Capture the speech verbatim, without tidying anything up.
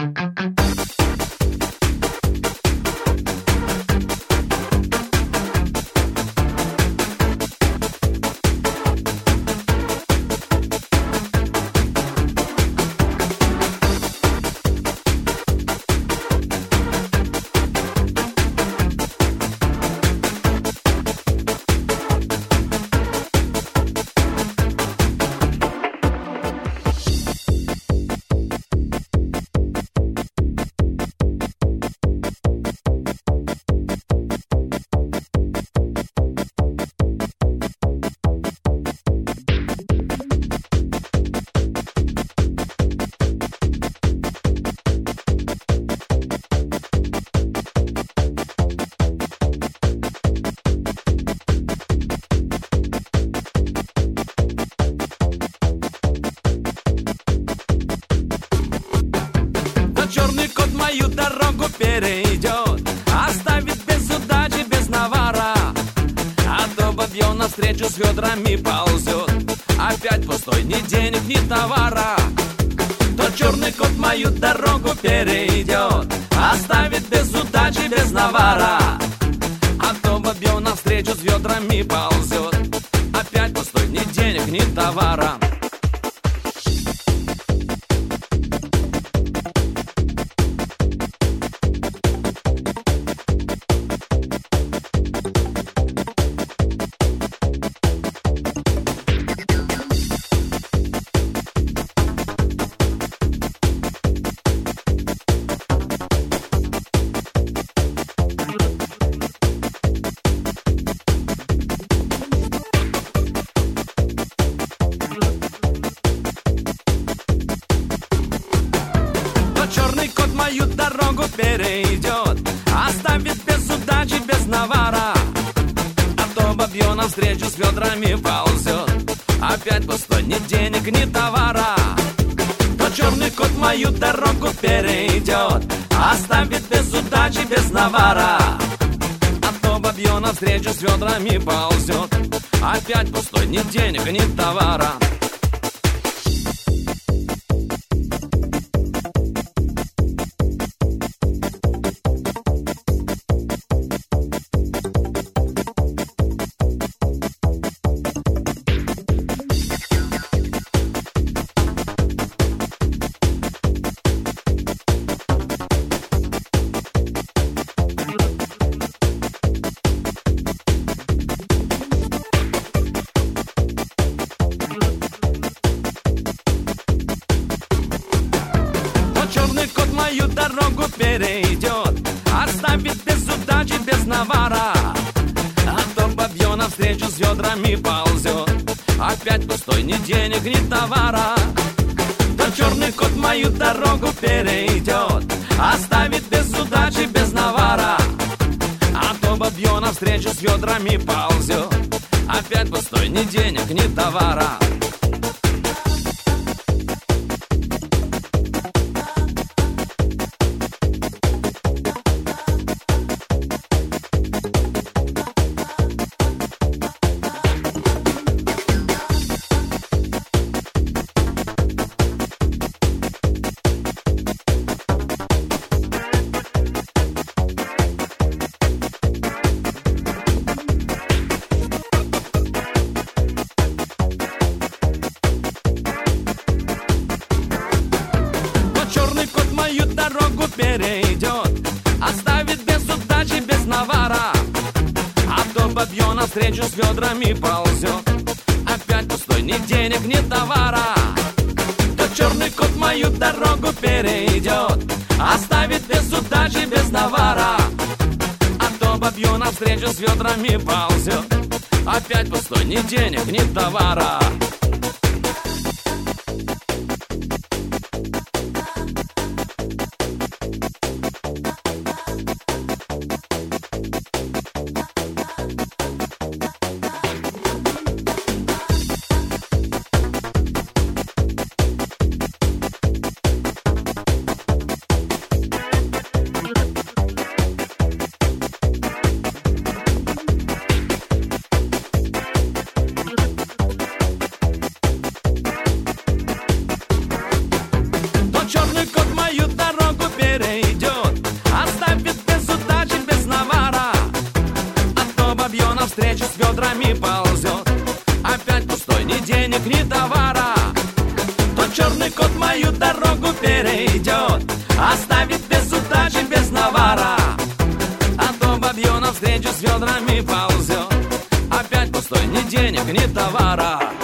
Черный кот мою дорогу перейдет, оставит без удачи, без навара. А то бабье навстречу с ведрами ползет, опять пустой, ни денег, ни товара. То черный кот мою дорогу перейдет, оставит без удачи, без навара. А то бабье навстречу с ведрами ползет, опять пустой, ни денег, ни товара. Черный кот мою дорогу перейдет, оставит без удачи, без навара. А то бабье навстречу с ведрами ползет, опять пустой, ни денег, ни товара. То черный кот мою дорогу перейдет, оставит без удачи, без навара. А то бабье навстречу с ведрами ползет, опять пустой, ни денег, ни товара. Черный кот мою дорогу перейдет, оставит без удачи, без навара. А то бабье навстречу с ведрами ползет, опять пустой, ни денег, ни товара. То черный кот мою дорогу перейдет, оставит без удачи, без навара. А то бабье навстречу с ведрами ползет, опять пустой, ни денег, ни товара. Дорогу перейдет, оставит без удачи, без навара. А то бабье навстречу с ведрами ползет, опять пустой, ни денег, ни товара. То черный кот мою дорогу перейдет, оставит без удачи, без навара. А то бабье навстречу с ведрами ползет, опять пустой, ни денег, ни товара. с ведрами ползет. Опять пустой, ни денег, ни товара. То черный кот мою дорогу перейдет, оставит без удачи, без навара. А то бабье навстречу с ведрами ползет. Опять пустой, ни денег, ни товара.